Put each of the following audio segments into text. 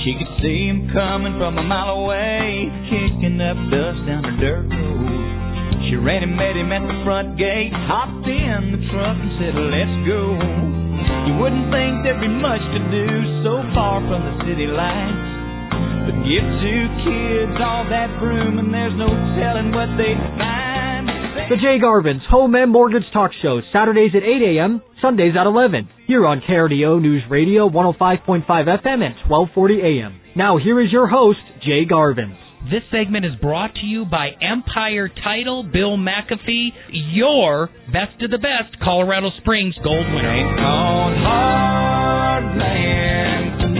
She could see him coming from a mile away, kicking up dust down the dirt road. She ran and met him at the front gate, hopped in the truck and said, let's go. You wouldn't think there'd be much to do so far from the city lights, but give two kids all that room and there's no telling what they'd find. The Jay Garvin's Home and Mortgage Talk Show, Saturdays at 8 a.m., Sundays at 11. Here on KRDO News Radio 105.5 FM and 1240 a.m. Now here is your host, Jay Garvin. This segment is brought to you by Empire Title, Bill McAfee, your best of the best Colorado Springs gold winner. Ain't called hard man for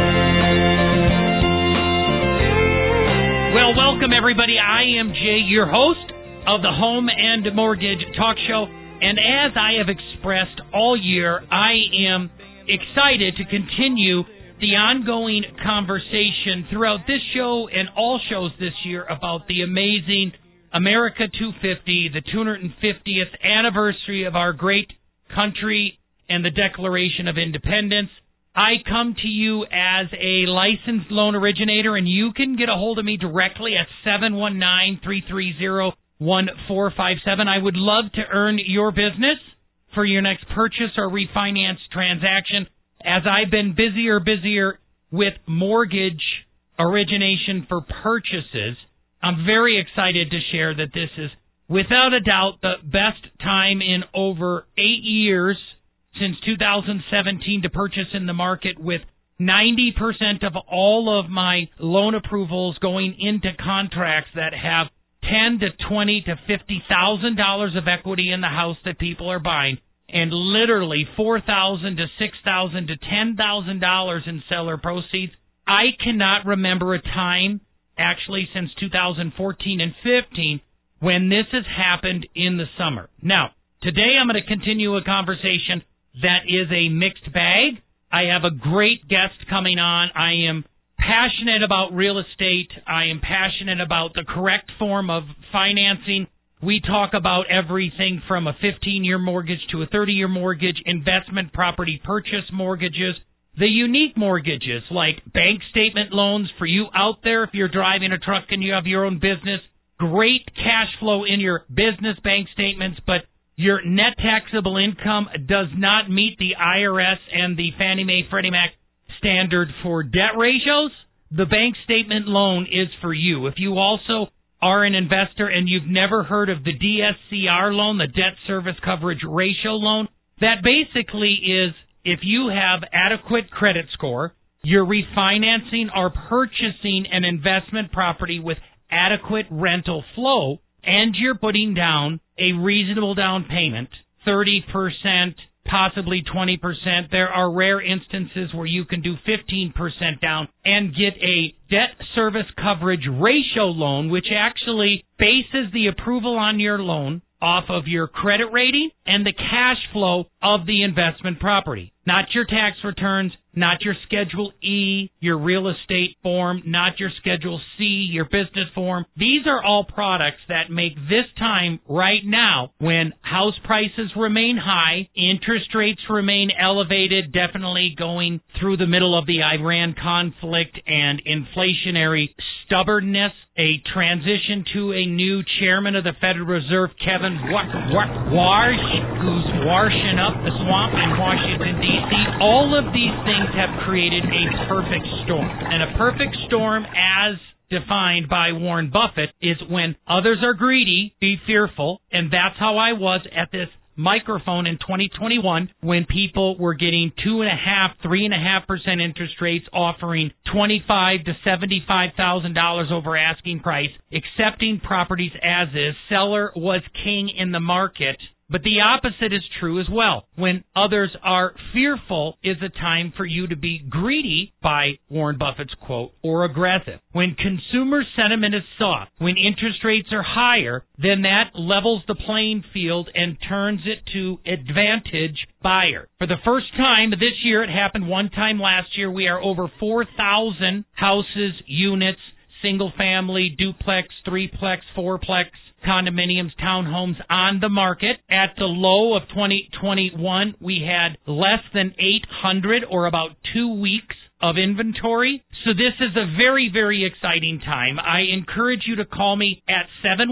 nothing. Well, welcome everybody. I am Jay, your host of the Home and Mortgage Talk Show. And as I have expressed all year, I am excited to continue the ongoing conversation throughout this show and all shows this year about the amazing America 250, the 250th anniversary of our great country and the Declaration of Independence. I come to you as a licensed loan originator, and you can get a hold of me directly at 719-330-1457. I would love to earn your business for your next purchase or refinance transaction. As I've been busier with mortgage origination for purchases, I'm very excited to share that this is, without a doubt, the best time in over 8 years since 2017 to purchase in the market, with 90% of all of my loan approvals going into contracts that have $10,000 to $20,000 to $50,000 of equity in the house that people are buying, and literally $4,000 to $6,000 to $10,000 in seller proceeds. I cannot remember a time, actually since 2014 and 15, when this has happened in the summer. Now, today I'm going to continue a conversation that is a mixed bag. I have a great guest coming on. I am passionate about real estate. I am passionate about the correct form of financing. We talk about everything from a 15-year mortgage to a 30-year mortgage, investment property purchase mortgages, the unique mortgages like bank statement loans for you out there if you're driving a truck and you have your own business, great cash flow in your business bank statements, but your net taxable income does not meet the IRS and the Fannie Mae Freddie Mac standard for debt ratios. The bank statement loan is for you. If you also are an investor and you've never heard of the DSCR loan, the debt service coverage ratio loan, that basically is if you have adequate credit score, you're refinancing or purchasing an investment property with adequate rental flow, and you're putting down a reasonable down payment, 30%, possibly 20%. There are rare instances where you can do 15% down and get a debt service coverage ratio loan, which actually bases the approval on your loan off of your credit rating and the cash flow of the investment property. Not your tax returns, not your Schedule E, your real estate form, not your Schedule C, your business form. These are all products that make this time right now, when house prices remain high, interest rates remain elevated, definitely going through the middle of the Iran conflict and inflationary stubbornness, a transition to a new chairman of the Federal Reserve, Kevin Warsh, who's washing up the swamp in Washington, D.C. All of these things have created a perfect storm. And a perfect storm, as defined by Warren Buffett, is when others are greedy, be fearful. And that's how I was at this microphone in 2021 when people were getting 2.5%, 3.5% interest rates, offering $25,000 to $75,000 over asking price, accepting properties as is. Seller was king in the market. But the opposite is true as well. When others are fearful is a time for you to be greedy, by Warren Buffett's quote, or aggressive. When consumer sentiment is soft, when interest rates are higher, then that levels the playing field and turns it to advantage buyer. For the first time this year, it happened one time last year, we are over 4,000 houses, units, single family, duplex, threeplex, fourplex, condominiums, townhomes on the market. At the low of 2021, we had less than 800, or about 2 weeks of inventory. So this is a very, very exciting time. I encourage you to call me at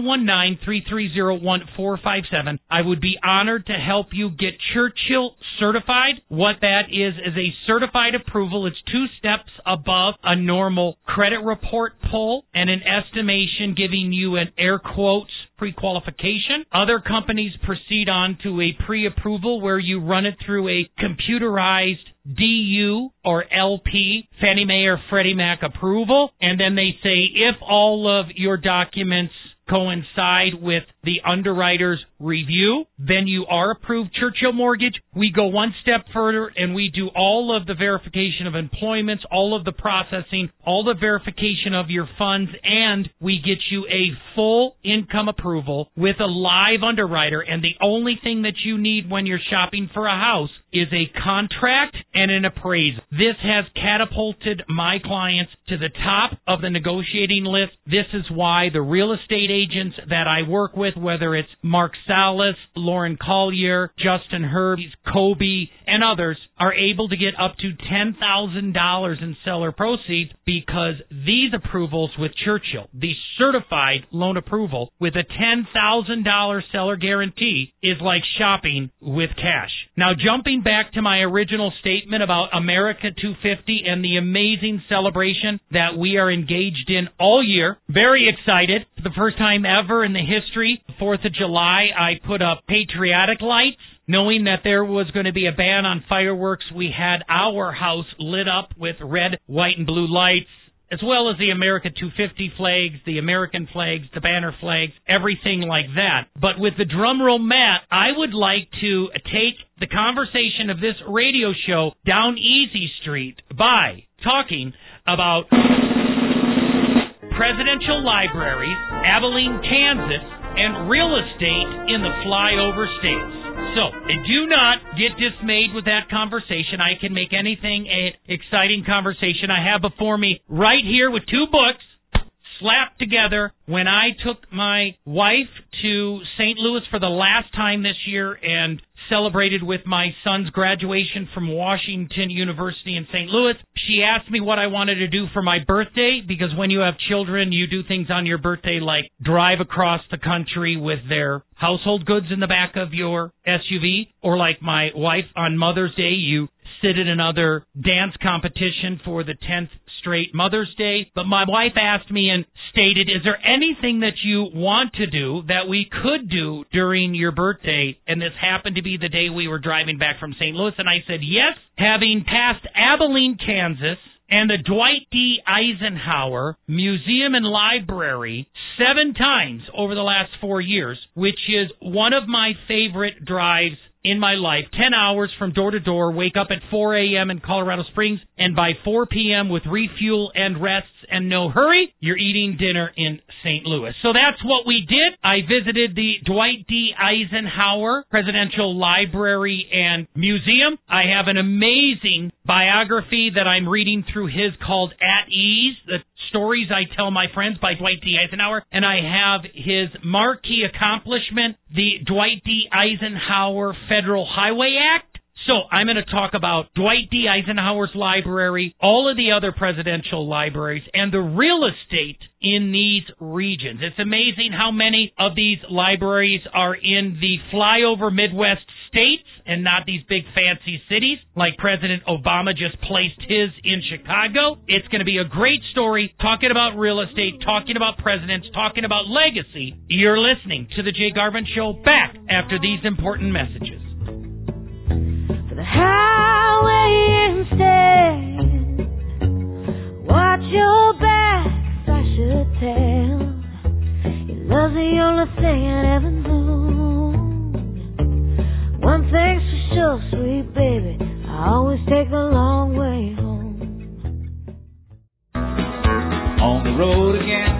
719-330-1457. I would be honored to help you get Churchill certified. What that is a certified approval. It's 2 steps above a normal credit report pull and an estimation giving you an air quotes pre-qualification. Other companies proceed on to a pre-approval where you run it through a computerized DU or LP, Fannie Mae or Freddie Mac approval, and then they say if all of your documents coincide with the underwriter's review, then you are approved. Churchill Mortgage, we go one step further and we do all of the verification of employments, all of the processing, all the verification of your funds, and we get you a full income approval with a live underwriter. And the only thing that you need when you're shopping for a house is a contract and an appraisal. This has catapulted my clients to the top of the negotiating list. This is why the real estate agents that I work with, whether it's Mark Salas, Lauren Collier, Justin Herbs, Kobe, and others, are able to get up to $10,000 in seller proceeds because these approvals with Churchill, the certified loan approval with a $10,000 seller guarantee, is like shopping with cash. Now, jumping back to my original statement about America 250 and the amazing celebration that we are engaged in all year. Very excited. For the first time ever in the history, 4th of July, I put up patriotic lights. Knowing that there was going to be a ban on fireworks, we had our house lit up with red, white, and blue lights, as well as the America 250 flags, the American flags, the banner flags, everything like that. But with the drum roll, Matt, I would like to take the conversation of this radio show down Easy Street by talking about presidential libraries, Abilene, Kansas, and real estate in the flyover states. So, do not get dismayed with that conversation. I can make anything an exciting conversation. I have before me right here with 2 books slapped together. When I took my wife to St. Louis for the last time this year and celebrated with my son's graduation from Washington University in St. Louis, she asked me what I wanted to do for my birthday, because when you have children, you do things on your birthday like drive across the country with their household goods in the back of your SUV, or like my wife on Mother's Day, you sit in another dance competition for the 10th straight Mother's Day. But my wife asked me and stated, is there anything that you want to do that we could do during your birthday? And this happened to be the day we were driving back from St. Louis, and I said yes. Having passed Abilene, Kansas, and the Dwight D. Eisenhower Museum and Library 7 times over the last 4 years, which is one of my favorite drives in my life. 10 hours from door to door, wake up at 4 a.m. in Colorado Springs, and by 4 p.m. with refuel and rests and no hurry, you're eating dinner in St. Louis. So that's what we did. I visited the Dwight D. Eisenhower Presidential Library and Museum. I have an amazing biography that I'm reading through his called At Ease, the Stories I Tell My Friends by Dwight D. Eisenhower. And I have his marquee accomplishment, the Dwight D. Eisenhower Federal Highway Act. So I'm going to talk about Dwight D. Eisenhower's library, all of the other presidential libraries, and the real estate in these regions. It's amazing how many of these libraries are in the flyover Midwest states and not these big fancy cities like President Obama just placed his in Chicago. It's going to be a great story talking about real estate, talking about presidents, talking about legacy. You're listening to The Jay Garvin Show, back after these important messages. For the highway instead, watch your backs, I should tell. Your love's the only thing I ever known. One thing's for sure, sweet baby, I always take the long way home. On the road again,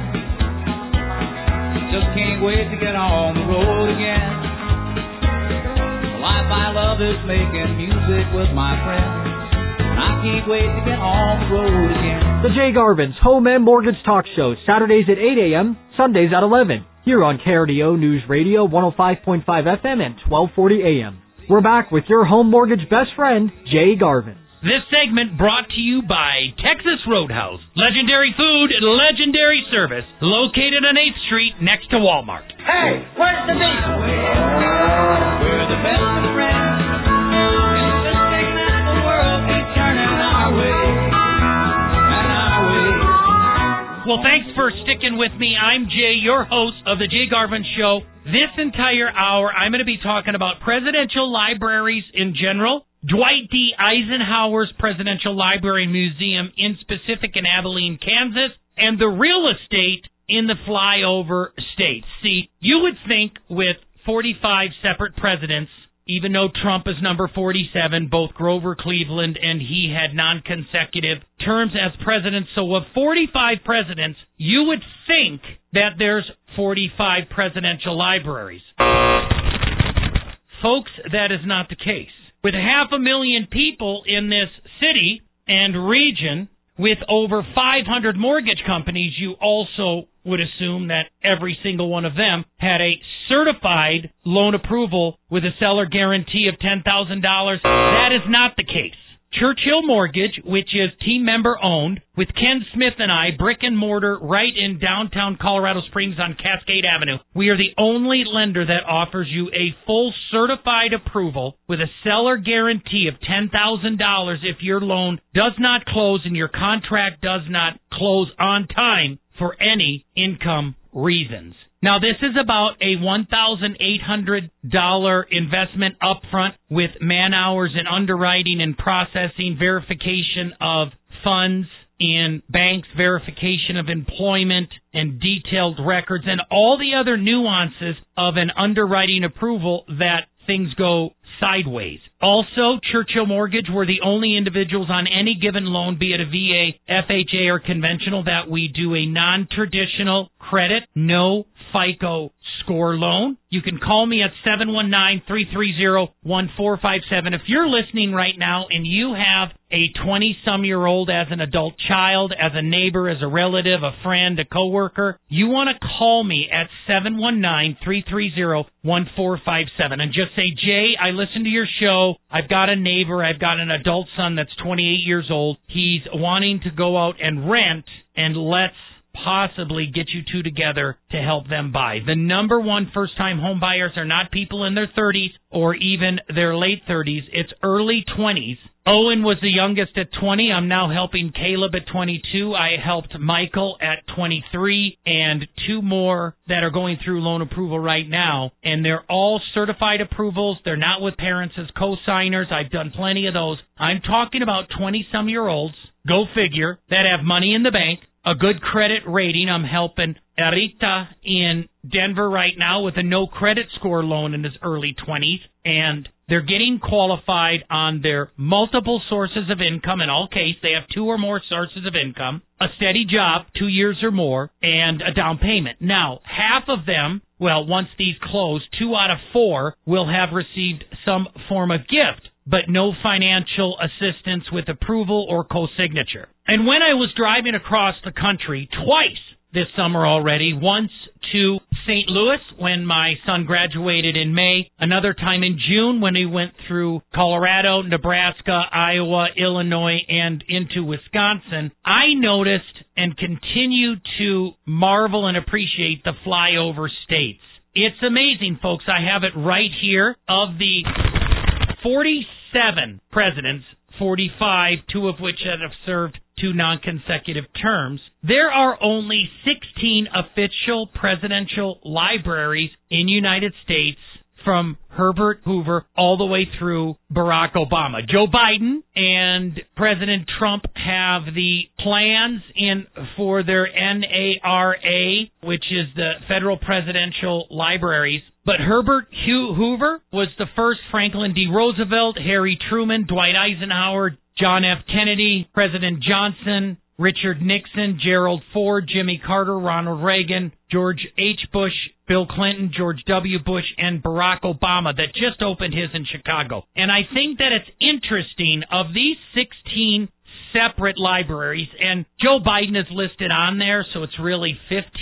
just can't wait to get on the road again. The life I love is making music with my friends, and I can't wait to get on the road again. The Jay Garvin's Home and Mortgage Talk Show, Saturdays at 8 a.m., Sundays at 11. Here on KRDO News Radio, 105.5 FM and 1240 AM. We're back with your home mortgage best friend, Jay Garvin. This segment brought to you by Texas Roadhouse. Legendary food, legendary service. Located on 8th Street next to Walmart. Hey, where's the beef? We're the best of friends. And this big the world keeps turning our way. And our way. Well, thanks for sticking with me. I'm Jay, your host of The Jay Garvin Show. This entire hour, I'm going to be talking about presidential libraries in general, Dwight D. Eisenhower's Presidential Library Museum in specific in Abilene, Kansas, and the real estate in the flyover states. See, you would think with 45 separate presidents, even though Trump is number 47, both Grover Cleveland and he had non-consecutive terms as president. So of 45 presidents, you would think that there's 45 presidential libraries. Folks, that is not the case. With 500,000 people in this city and region, with over 500 mortgage companies, you also would assume that every single one of them had a certified loan approval with a seller guarantee of $10,000. That is not the case. Churchill Mortgage, which is team member owned, with Ken Smith and I, brick and mortar right in downtown Colorado Springs on Cascade Avenue. We are the only lender that offers you a full certified approval with a seller guarantee of $10,000 if your loan does not close and your contract does not close on time for any income reasons. Now, this is about a $1,800 investment upfront with man-hours and underwriting and processing, verification of funds in banks, verification of employment and detailed records, and all the other nuances of an underwriting approval that things go sideways. Also, Churchill Mortgage, we're the only individuals on any given loan, be it a VA, FHA, or conventional, that we do a non-traditional credit, no FICO score loan. You can call me at 719-330-1457. If you're listening right now and you have a 20-some-year-old as an adult child, as a neighbor, as a relative, a friend, a coworker, you want to call me at 719-330-1457 and just say, Jay, I listened to your show. I've got a neighbor. I've got an adult son that's 28 years old. He's wanting to go out and rent, and let's possibly get you two together to help them buy. The number one first-time home buyers are not people in their 30s or even their late 30s. It's early 20s. Owen was the youngest at 20. I'm now helping Caleb at 22. I helped Michael at 23 and two more that are going through loan approval right now. And they're all certified approvals. They're not with parents as co-signers. I've done plenty of those. I'm talking about 20-some-year-olds, go figure, that have money in the bank, a good credit rating. I'm helping Erita in Denver right now with a no credit score loan in his early 20s, and they're getting qualified on their multiple sources of income. In all cases, they have two or more sources of income, a steady job, 2 years or more, and a down payment. Now, half of them, well, once these close, 2 out of 4 will have received some form of gift, but no financial assistance with approval or co-signature. And when I was driving across the country twice this summer already, once to St. Louis when my son graduated in May, another time in June when he went through Colorado, Nebraska, Iowa, Illinois, and into Wisconsin, I noticed and continue to marvel and appreciate the flyover states. It's amazing, folks. I have it right here. Of the 47 presidents, 45, 2 of which have served 2 non-consecutive terms, there are only 16 official presidential libraries in the United States, from Herbert Hoover all the way through Barack Obama. Joe Biden and President Trump have the plans in for their NARA, which is the Federal Presidential Libraries. But Herbert Hoover was the first. Franklin D. Roosevelt, Harry Truman, Dwight Eisenhower, John F. Kennedy, President Johnson, Richard Nixon, Gerald Ford, Jimmy Carter, Ronald Reagan, George H. Bush, Bill Clinton, George W. Bush, and Barack Obama that just opened his in Chicago. And I think that it's interesting, of these 16 separate libraries, and Joe Biden is listed on there, so it's really 15.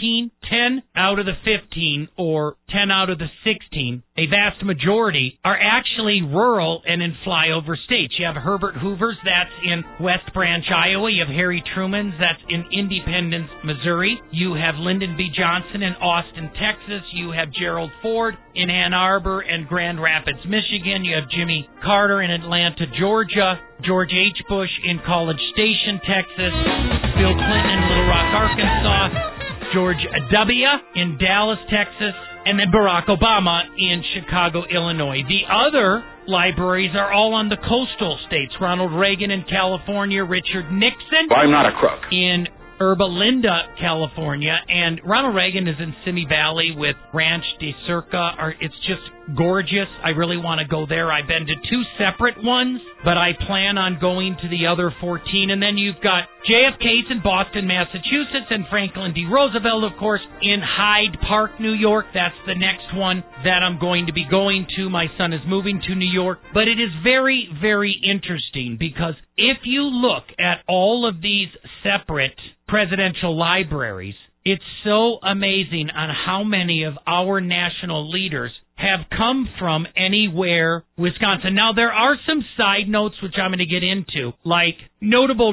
10 out of the 15 or 10 out of the 16, a vast majority, are actually rural and in flyover states. You have Herbert Hoover's, that's in West Branch, Iowa. You have Harry Truman's, that's in Independence, Missouri. You have Lyndon B. Johnson in Austin, Texas. You have Gerald Ford in Ann Arbor and Grand Rapids, Michigan. You have Jimmy Carter in Atlanta, Georgia. George H. Bush in College Station, Texas. Bill Clinton in Little Rock, Arkansas. George W. in Dallas, Texas. And then Barack Obama in Chicago, Illinois. The other libraries are all on the coastal states. Ronald Reagan in California. Richard Nixon. Well, I'm not a crook. In Yerba Linda, California, and Ronald Reagan is in Simi Valley with Ranch de Circa. It's just gorgeous. I really want to go there. I've been to 2 separate ones, but I plan on going to the other 14. And then you've got JFK's in Boston, Massachusetts, and Franklin D. Roosevelt, of course, in Hyde Park, New York. That's the next one that I'm going to be going to. My son is moving to New York. But it is very, very interesting because if you look at all of these separate presidential libraries, it's so amazing on how many of our national leaders have come from anywhere Wisconsin. Now, there are some side notes which I'm going to get into, like notable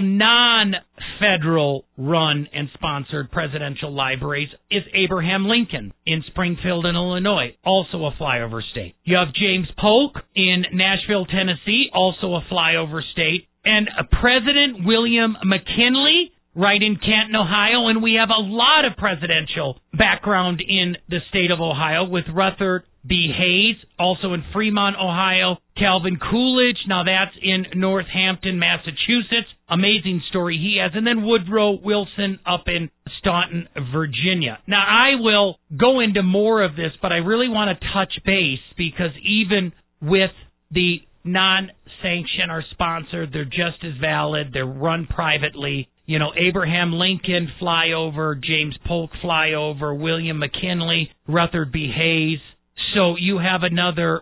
non-federal run and sponsored presidential libraries is Abraham Lincoln in Springfield, Illinois, also a flyover state. You have James Polk in Nashville, Tennessee, also a flyover state, and President William McKinley right in Canton, Ohio, and we have a lot of presidential background in the state of Ohio with Rutherford B. Hayes, also in Fremont, Ohio. Calvin Coolidge, now that's in Northampton, Massachusetts. Amazing story he has. And then Woodrow Wilson up in Staunton, Virginia. Now, I will go into more of this, but I really want to touch base because even with the non-sanctioned or sponsored, they're just as valid. They're run privately. You know, Abraham Lincoln, flyover, James Polk, flyover, William McKinley, Rutherford B. Hayes. So you have another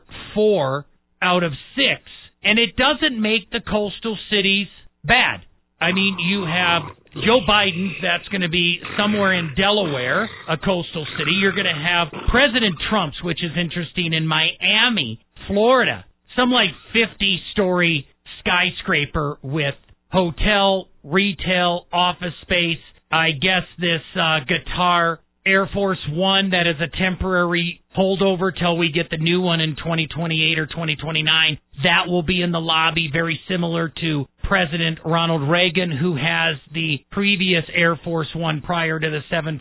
4 out of 6. And it doesn't make the coastal cities bad. I mean, you have Joe Biden, that's going to be somewhere in Delaware, a coastal city. You're going to have President Trump's, which is interesting, in Miami, Florida. Some like 50-story skyscraper with hotel, retail, office space. I guess this Qatar Air Force One that is a temporary holdover till we get the new one in 2028 or 2029. That will be in the lobby, very similar to President Ronald Reagan, who has the previous Air Force One prior to the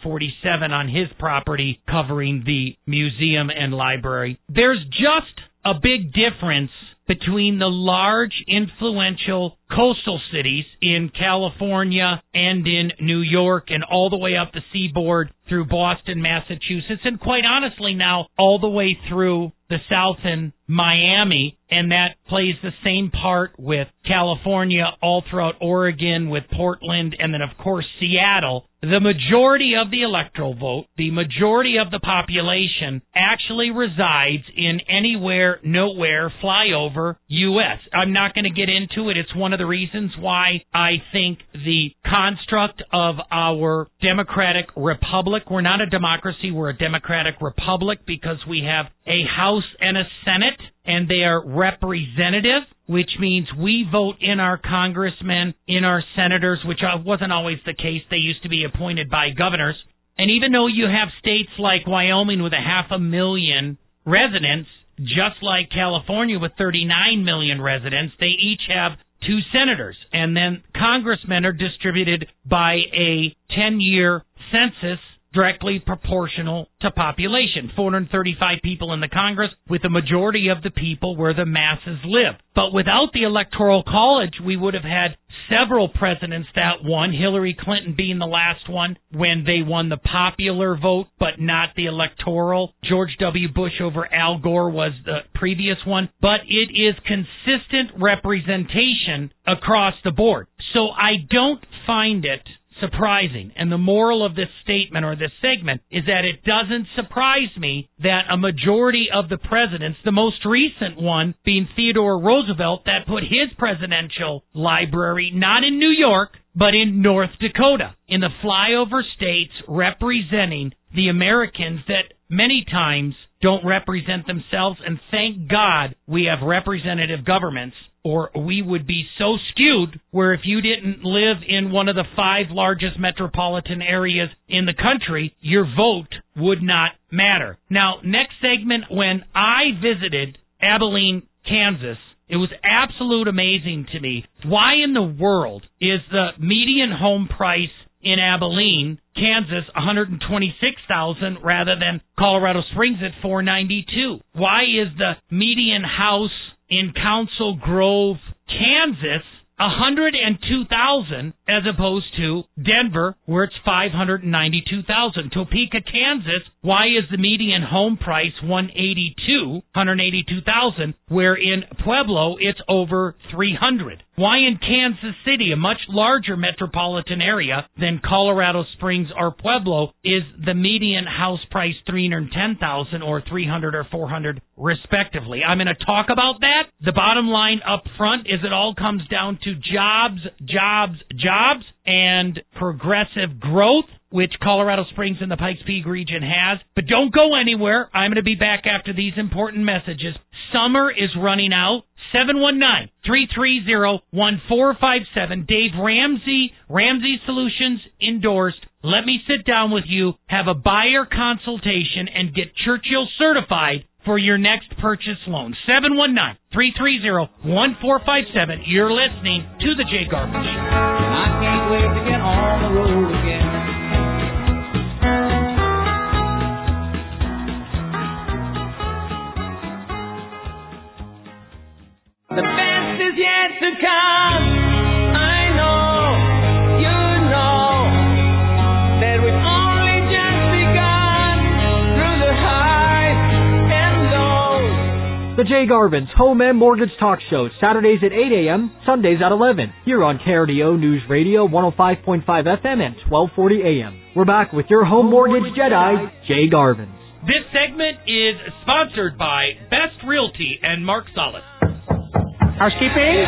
747 on his property covering the museum and library. There's just a big difference between the large, influential coastal cities in California and in New York and all the way up the seaboard through Boston, Massachusetts, and quite honestly now all the way through the south in Miami, and that plays the same part with California, all throughout Oregon, with Portland, and then of course Seattle. The majority of the electoral vote, the majority of the population actually resides in anywhere, nowhere, flyover U.S. I'm not going to get into it. It's one of the reasons why I think the construct of our democratic republic, we're not a democracy, we're a democratic republic because we have a House and a Senate, and they are representative, which means we vote in our congressmen, in our senators, which wasn't always the case. They used to be appointed by governors. And even though you have states like Wyoming with 500,000 residents, just like California with 39 million residents, they each have 2 senators. And then congressmen are distributed by a 10-year census directly proportional to population. 435 people in the Congress, with the majority of the people where the masses live. But without the Electoral College, we would have had several presidents that won, Hillary Clinton being the last one when they won the popular vote, but not the electoral. George W. Bush over Al Gore was the previous one. But it is consistent representation across the board. So I don't find it surprising. And the moral of this statement or this segment is that it doesn't surprise me that a majority of the presidents, the most recent one being Theodore Roosevelt, that put his presidential library not in New York, but in North Dakota, in the flyover states representing the Americans that many times don't represent themselves, and thank God we have representative governments, or we would be so skewed where if you didn't live in one of the 5 largest metropolitan areas in the country, your vote would not matter. Now, next segment, when I visited Abilene, Kansas, it was absolute amazing to me. Why in the world is the median home price in Abilene, Kansas, $126,000 rather than Colorado Springs at $492,000? Why is the median house in Council Grove, Kansas, $102,000 as opposed to Denver, where it's $592,000? Topeka, Kansas, why is the median home price $182,000, where in Pueblo it's over $300,000? Why in Kansas City, a much larger metropolitan area than Colorado Springs or Pueblo, is the median house price $310,000 or $300,000 or $400,000 respectively? I'm going to talk about that. The bottom line up front is it all comes down to jobs, jobs, jobs, and progressive growth, which Colorado Springs and the Pikes Peak region has. But don't go anywhere. I'm going to be back after these important messages. Summer is running out. 719-330-1457. Dave Ramsey, Ramsey Solutions endorsed. Let me sit down with you, have a buyer consultation, and get Churchill certified for your next purchase loan. 719-330-1457. You're listening to The Jay Garvin Show. I can't wait to get on the road again. The best is yet to come. I know, you know, that we've only just begun through the highs and lows. The Jay Garvin's Home and Mortgage Talk Show, Saturdays at 8 a.m., Sundays at 11, here on KRDO News Radio 105.5 FM and 1240 a.m. We're back with your home mortgage Jedi, Jay Garvin. This segment is sponsored by Best Realty and Mark Solis. Housekeeping?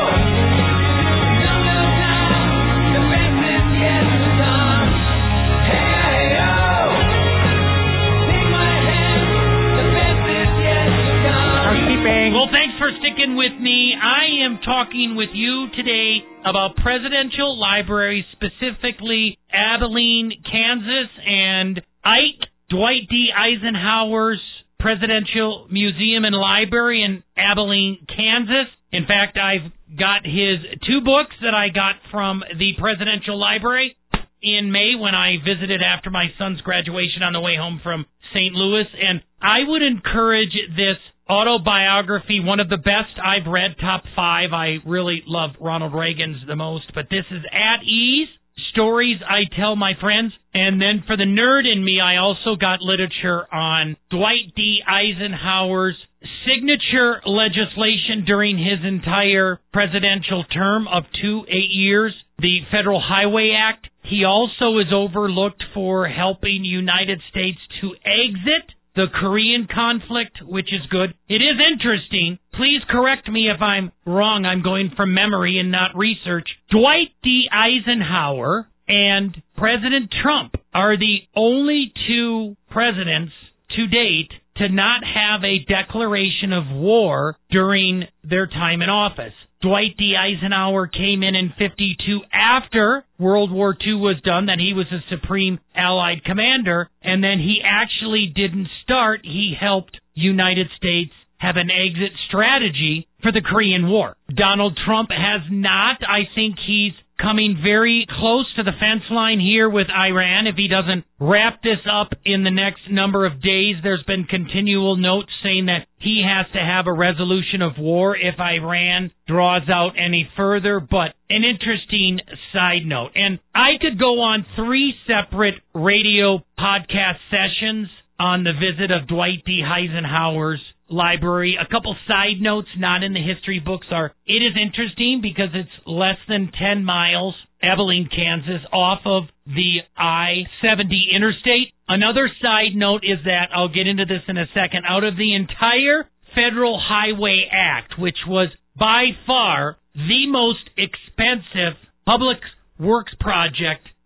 Well, thanks for sticking with me. I am talking with you today about Presidential Library, specifically Abilene, Kansas, and Ike, Dwight D. Eisenhower's Presidential Museum and Library in Abilene, Kansas. In fact, I've got his 2 books that I got from the Presidential Library in May when I visited after my son's graduation on the way home from St. Louis. And I would encourage this autobiography, one of the best I've read, top 5. I really love Ronald Reagan's the most, but this is At Ease, Stories I Tell My Friends. And then for the nerd in me, I also got literature on Dwight D. Eisenhower's signature legislation during his entire presidential term of 8 years, the Federal Highway Act. He also is overlooked for helping United States to exit the Korean conflict, which is good. It is interesting. Please correct me if I'm wrong. I'm going from memory and not research. Dwight D. Eisenhower and President Trump are the only 2 presidents to date to not have a declaration of war during their time in office. Dwight D. Eisenhower came in 52 after World War II was done, that he was a Supreme Allied Commander, and then he actually didn't start. He helped United States have an exit strategy for the Korean War. Donald Trump has not. I think he's coming very close to the fence line here with Iran. If he doesn't wrap this up in the next number of days, there's been continual notes saying that he has to have a resolution of war if Iran draws out any further. But an interesting side note, and I could go on 3 separate radio podcast sessions on the visit of Dwight D. Eisenhower's library. A couple side notes not in the history books are, it is interesting because it's less than 10 miles, Abilene, Kansas, off of the I-70 interstate. Another side note is that, I'll get into this in a second, out of the entire Federal Highway Act, which was by far the most expensive public works project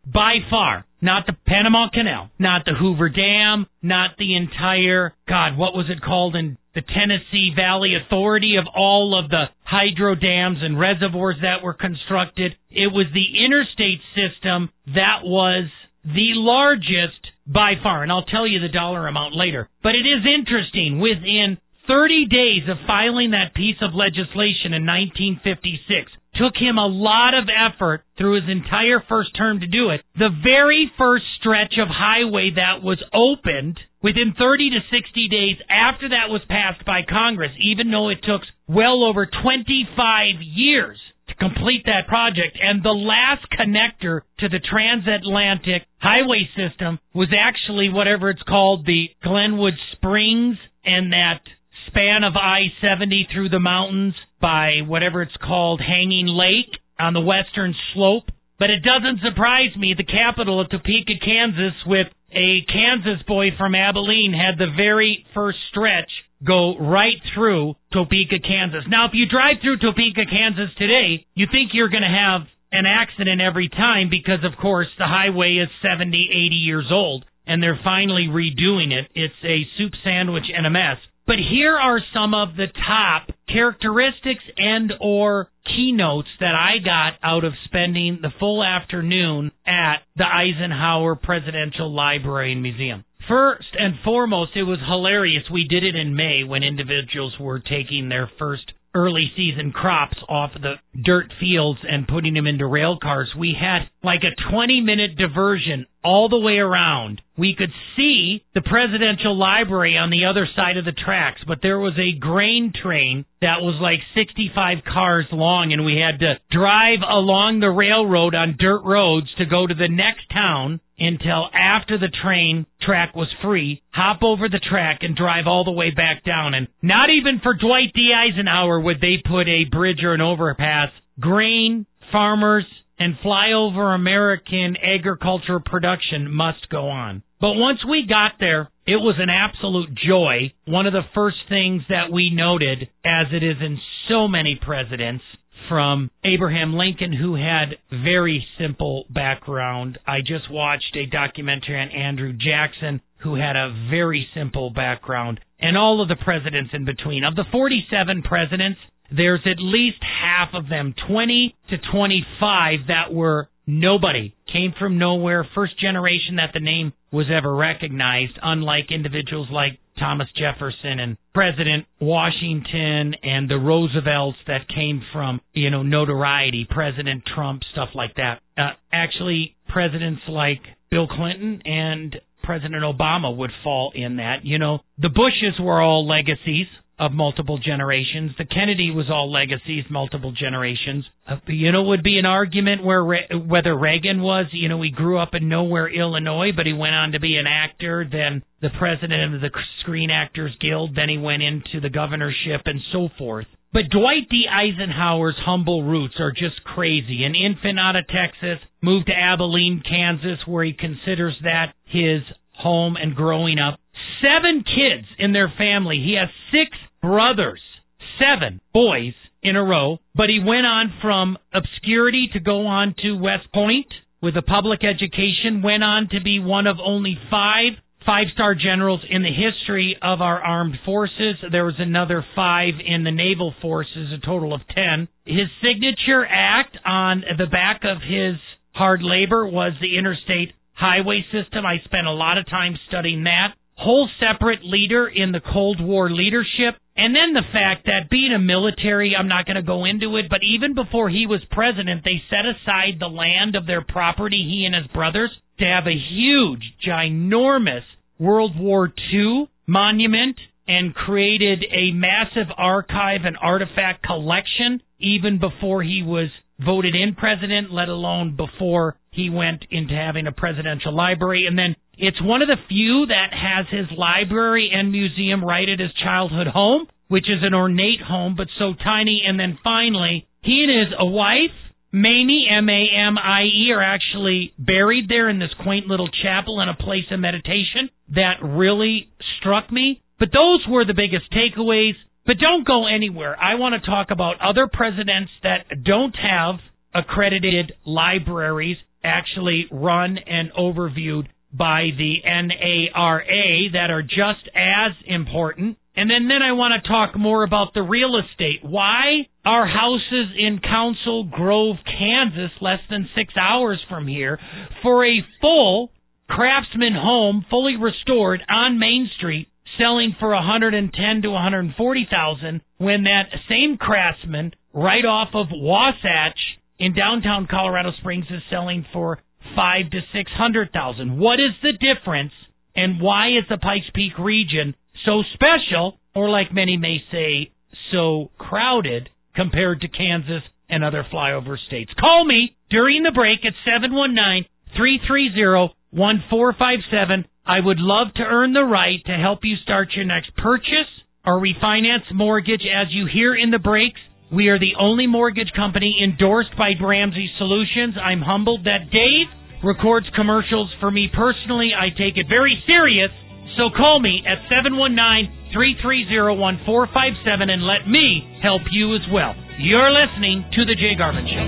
by far, not the Panama Canal, not the Hoover Dam, not the entire, what was it called in the Tennessee Valley Authority of all of the hydro dams and reservoirs that were constructed. It was the interstate system that was the largest by far, and I'll tell you the dollar amount later. But it is interesting, within 30 days of filing that piece of legislation in 1956, took him a lot of effort through his entire first term to do it. The very first stretch of highway that was opened within 30 to 60 days after that was passed by Congress, even though it took well over 25 years to complete that project. And the last connector to the transatlantic highway system was actually whatever it's called, the Glenwood Springs, and that span of I-70 through the mountains by whatever it's called, Hanging Lake on the western slope. But it doesn't surprise me, the capital of Topeka, Kansas, with a Kansas boy from Abilene, had the very first stretch go right through Topeka, Kansas. Now, if you drive through Topeka, Kansas today, you think you're going to have an accident every time because, of course, the highway is 70, 80 years old, and they're finally redoing it. It's a soup sandwich and a mess. But here are some of the top characteristics and or keynotes that I got out of spending the full afternoon at the Eisenhower Presidential Library and Museum. First and foremost, it was hilarious. We did it in May when individuals were taking their first early season crops off of the dirt fields and putting them into rail cars. We had like a 20-minute diversion all the way around. We could see the Presidential Library on the other side of the tracks, but there was a grain train that was like 65 cars long, and we had to drive along the railroad on dirt roads to go to the next town until after the train track was free, hop over the track and drive all the way back down. And not even for Dwight D. Eisenhower would they put a bridge or an overpass. Grain, farmers, and flyover American agriculture production must go on. But once we got there, it was an absolute joy. One of the first things that we noted, as it is in so many presidents, from Abraham Lincoln, who had very simple background. I just watched a documentary on Andrew Jackson, who had a very simple background, and all of the presidents in between. Of the 47 presidents, there's at least half of them, 20 to 25, that were nobody, came from nowhere, first generation that the name was ever recognized, unlike individuals like Thomas Jefferson and President Washington and the Roosevelts that came from, notoriety, President Trump, stuff like that. Actually, presidents like Bill Clinton and President Obama would fall in that. The Bushes were all legacies of multiple generations. The Kennedy was all legacies, multiple generations. Would be an argument whether Reagan was, he grew up in Nowhere, Illinois, but he went on to be an actor, then the president of the Screen Actors Guild, then he went into the governorship and so forth. But Dwight D. Eisenhower's humble roots are just crazy. An infant out of Texas, moved to Abilene, Kansas, where he considers that his home and growing up. 7 kids in their family. He has 6 brothers, 7 boys in a row, but he went on from obscurity to go on to West Point with a public education, went on to be one of only 5 5-star generals in the history of our armed forces. There was another 5 in the naval forces, a total of 10. His signature act on the back of his hard labor was the interstate highway system. I spent a lot of time studying that. Whole separate leader in the Cold War leadership. And then the fact that being a military, I'm not going to go into it, but even before he was president, they set aside the land of their property, he and his brothers, to have a huge, ginormous World War II monument and created a massive archive and artifact collection even before he was voted in president, let alone before he went into having a presidential library. And then it's one of the few that has his library and museum right at his childhood home, which is an ornate home, but so tiny. And then finally, he and his wife, Mamie, M-A-M-I-E, are actually buried there in this quaint little chapel in a place of meditation that really struck me. But those were the biggest takeaways. But don't go anywhere. I want to talk about other presidents that don't have accredited libraries actually run and overviewed by the NARA that are just as important. And then I want to talk more about the real estate. Why are houses in Council Grove, Kansas, less than 6 hours from here, for a full Craftsman home, fully restored on Main Street, selling for $110,000 to $140,000, when that same Craftsman right off of Wasatch in downtown Colorado Springs is selling for $500,000 to $600,000? What is the difference, and why is the Pikes Peak region so special, or like many may say, so crowded compared to Kansas and other flyover states? Call me during the break at 719-330-1457. I would love to earn the right to help you start your next purchase or refinance mortgage. As you hear in the breaks, we are the only mortgage company endorsed by Ramsey Solutions. I'm humbled that Dave records commercials for me personally. I take it very serious. So call me at 719-330-1457 and let me help you as well. You're listening to The Jay Garvin Show.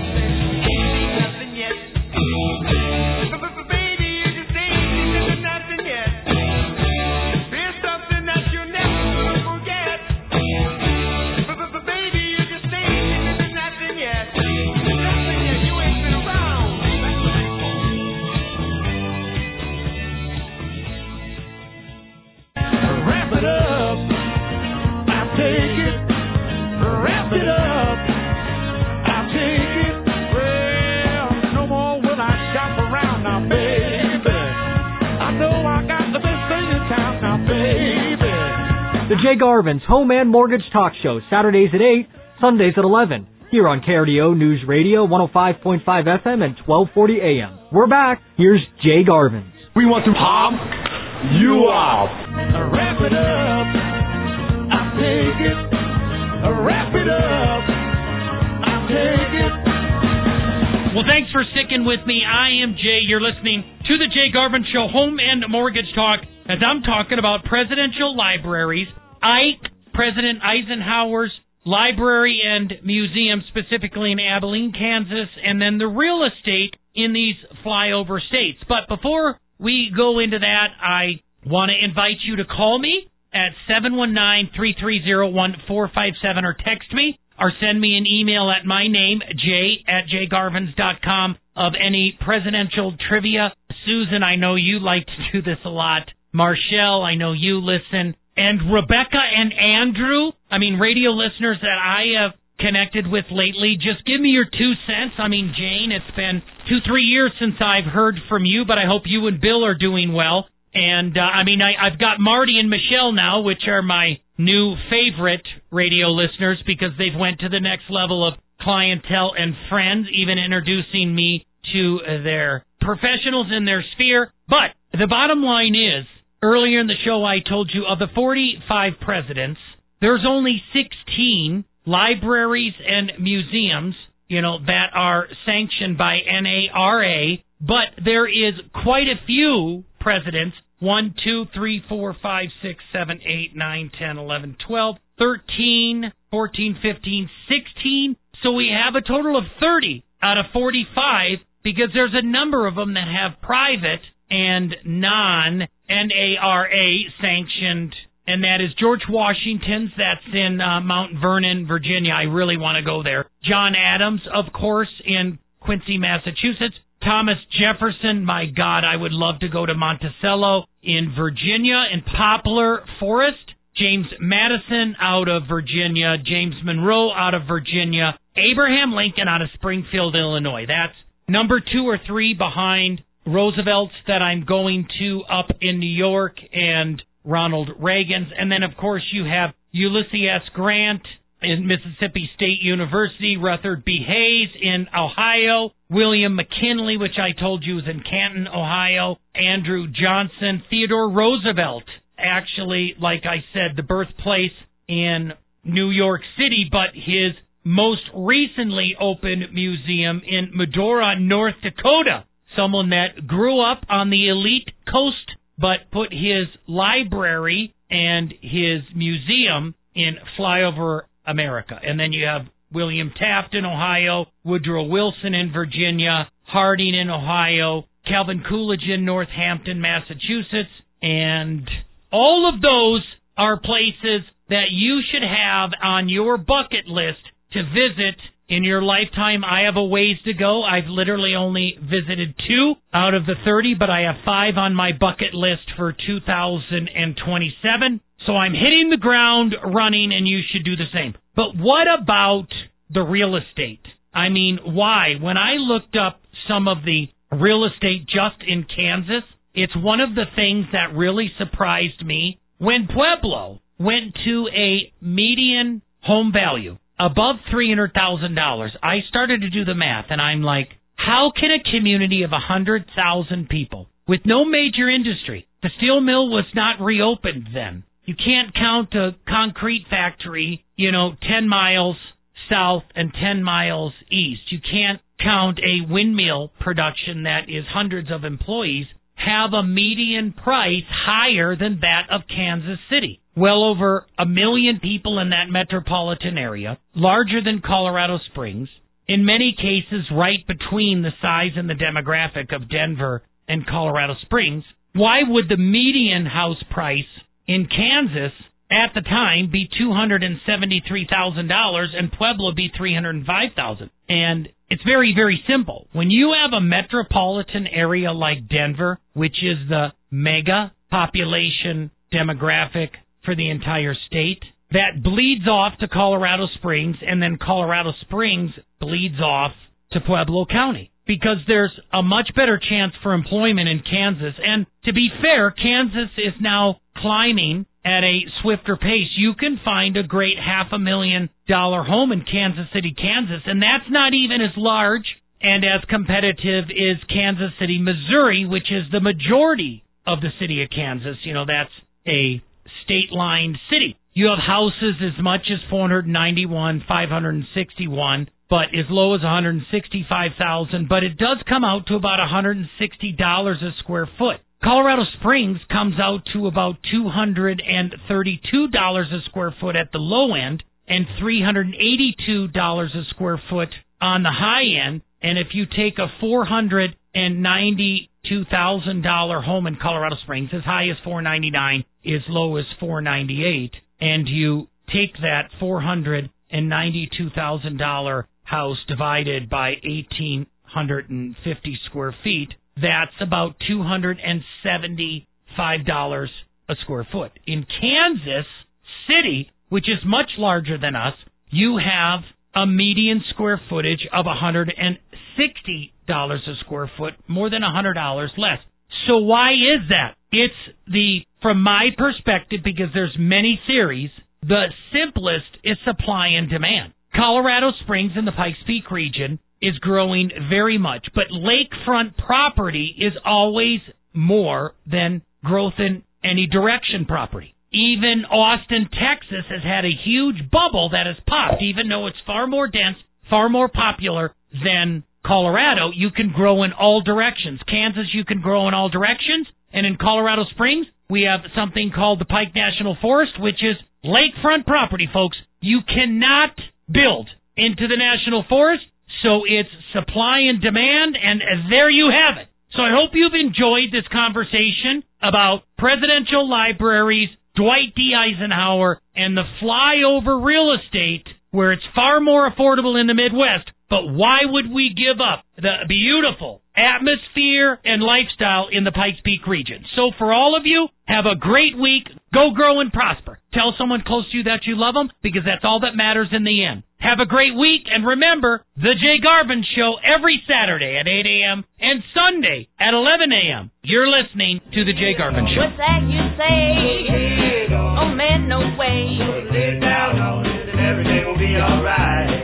The Jay Garvin's Home and Mortgage Talk Show, Saturdays at 8, Sundays at 11, here on KRDO News Radio, 105.5 FM and 1240 AM. We're back. Here's Jay Garvin's. We want to pop you up. Wrap it up. I'll take it. Wrap it up. I'll take it. Well, thanks for sticking with me. I am Jay. You're listening to the Jay Garvin Show, Home and Mortgage Talk, as I'm talking about presidential libraries, President Eisenhower's library and museum, specifically in Abilene, Kansas, and then the real estate in these flyover states. But before we go into that, I want to invite you to call me at 719-330-1457 or text me or send me an email at my name, jay@jaygarvins.com, of any presidential trivia. Susan, I know you like to do this a lot. Marshall, I know you listen. And Rebecca and Andrew, radio listeners that I have connected with lately, just give me your 2 cents. Jane, it's been 2-3 years since I've heard from you, but I hope you and Bill are doing well. And, I've got Marty and Michelle now, which are my new favorite radio listeners because they've went to the next level of clientele and friends, even introducing me to their professionals in their sphere. But the bottom line is, earlier in the show I told you of the 45 presidents, there's only 16 libraries and museums, that are sanctioned by NARA, but there is quite a few presidents, 1, 2, 3, 4, 5, 6, 7, 8, 9, 10, 11, 12, 13, 14, 15, 16. So we have a total of 30 out of 45 because there's a number of them that have private and non-NARA sanctioned, and that is George Washington's, that's in Mount Vernon, Virginia. I really want to go there. John Adams, of course, in Quincy, Massachusetts. Thomas Jefferson, my God, I would love to go to Monticello in Virginia, in Poplar Forest. James Madison out of Virginia. James Monroe out of Virginia. Abraham Lincoln out of Springfield, Illinois. That's number 2 or 3 behind Roosevelt's that I'm going to up in New York and Ronald Reagan's. And then, of course, you have Ulysses S. Grant in Mississippi State University, Rutherford B. Hayes in Ohio, William McKinley, which I told you was in Canton, Ohio, Andrew Johnson, Theodore Roosevelt, actually, like I said, the birthplace in New York City, but his most recently opened museum in Medora, North Dakota. Someone that grew up on the elite coast, but put his library and his museum in flyover America. And then you have William Taft in Ohio, Woodrow Wilson in Virginia, Harding in Ohio, Calvin Coolidge in Northampton, Massachusetts, and all of those are places that you should have on your bucket list to visit in your lifetime. I have a ways to go. I've literally only visited 2 out of the 30, but I have 5 on my bucket list for 2027. So I'm hitting the ground running, and you should do the same. But what about the real estate? I mean, why? When I looked up some of the real estate just in Kansas, it's one of the things that really surprised me. When Pueblo went to a median home value above $300,000, I started to do the math, and I'm like, how can a community of 100,000 people with no major industry, the steel mill was not reopened then. You can't count a concrete factory, 10 miles south and 10 miles east. You can't count a windmill production that is hundreds of employees, have a median price higher than that of Kansas City. Well over 1 million people in that metropolitan area, larger than Colorado Springs, in many cases right between the size and the demographic of Denver and Colorado Springs. Why would the median house price in Kansas at the time be $273,000 and Pueblo be $305,000? And it's very, very simple. When you have a metropolitan area like Denver, which is the mega population demographic for the entire state, that bleeds off to Colorado Springs, and then Colorado Springs bleeds off to Pueblo County, because there's a much better chance for employment in Kansas. And to be fair, Kansas is now climbing at a swifter pace. You can find a great $500,000 home in Kansas City, Kansas, and that's not even as large and as competitive as Kansas City, Missouri, which is the majority of the city of Kansas. That's a state-lined city. You have houses as much as 491, 561, but as low as 165,000, but it does come out to about $160 a square foot. Colorado Springs comes out to about $232 a square foot at the low end and $382 a square foot on the high end. And if you take a $492,000 home in Colorado Springs, as high as $499, as low as $498, and you take that $492,000 house divided by 1,850 square feet, that's about $275 a square foot. In Kansas City, which is much larger than us, you have a median square footage of $160 a square foot, more than $100 less. So why is that? It's from my perspective, because there's many theories, the simplest is supply and demand. Colorado Springs in the Pikes Peak region is growing very much, but lakefront property is always more than growth in any direction property. Even Austin, Texas has had a huge bubble that has popped. Even though it's far more dense, far more popular than Colorado, you can grow in all directions. Kansas, you can grow in all directions. And in Colorado Springs, we have something called the Pike National Forest, which is lakefront property, folks. You cannot build into the National Forest, so it's supply and demand, and there you have it. So I hope you've enjoyed this conversation about presidential libraries, Dwight D. Eisenhower, and the flyover real estate, where it's far more affordable in the Midwest. But why would we give up the beautiful atmosphere and lifestyle in the Pikes Peak region? So for all of you, have a great week. Go grow and prosper. Tell someone close to you that you love them, because that's all that matters in the end. Have a great week, and remember, The Jay Garvin Show every Saturday at 8 a.m. and Sunday at 11 a.m. You're listening to The Jay Garvin Show. What's that you say? Oh, man, no way. Lay down on it and everything will be alright.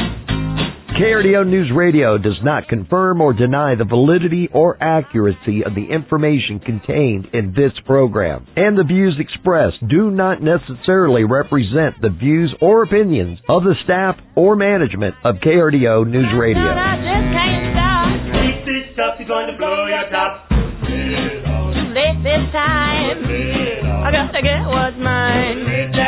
KRDO News Radio does not confirm or deny the validity or accuracy of the information contained in this program, and the views expressed do not necessarily represent the views or opinions of the staff or management of KRDO News Radio. I just can't stop. Keep this up, you're going to blow your top. Too late this time. I gotta get what's mine.